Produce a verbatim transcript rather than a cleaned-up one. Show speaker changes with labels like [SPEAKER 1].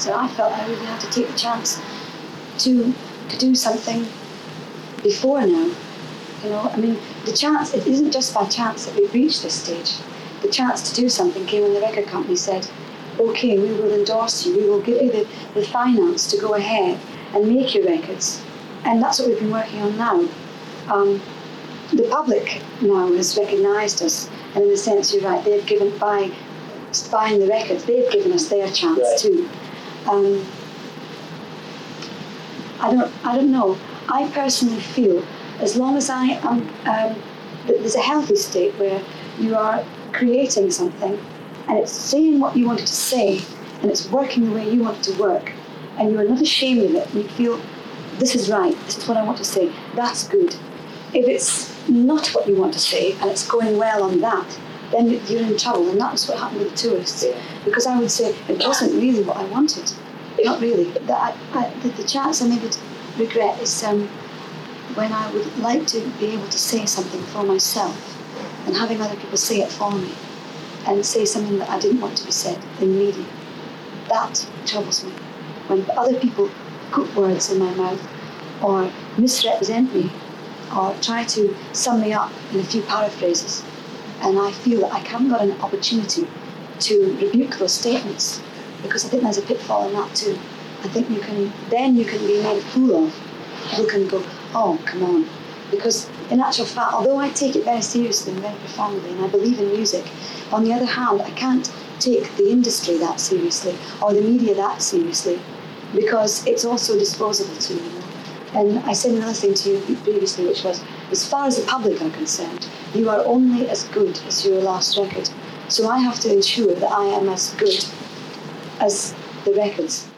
[SPEAKER 1] So I felt I really had to take the chance to to do something before now. You know, I mean, the chance, it isn't just by chance that we've reached this stage. The chance to do something came when the record company said, okay, we will endorse you, we will give you the, the finance to go ahead and make your records. And that's what we've been working on now. Um, the public now has recognised us, and in a sense, you're right, they've given, by buying the records, they've given us their chance right. too. Um, I don't, I don't know. I personally feel as long as I am, um, there's a healthy state where you are creating something and it's saying what you want it to say and it's working the way you want it to work and you are not ashamed of it and you feel this is right, this is what I want to say, that's good. If it's not what you want to say and it's going well on that, then you're in trouble, and that was what happened with the tourists. Because I would say it wasn't really what I wanted, not really. The, I, I, the, the chance I maybe regret is um, when I would like to be able to say something for myself and having other people say it for me and say something that I didn't want to be said in media. That troubles me. When other people put words in my mouth or misrepresent me or try to sum me up in a few paraphrases, and I feel that I haven't got an opportunity to rebuke those statements, because I think there's a pitfall in that too. I think you can, then you can be made a fool of. People can go, oh, come on. Because in actual fact, although I take it very seriously and very profoundly, and I believe in music, on the other hand, I can't take the industry that seriously, or the media that seriously, because it's also disposable too, you know. And I said another thing to you previously, which was, as far as the public are concerned, you are only as good as your last record. So I have to ensure that I am as good as the records.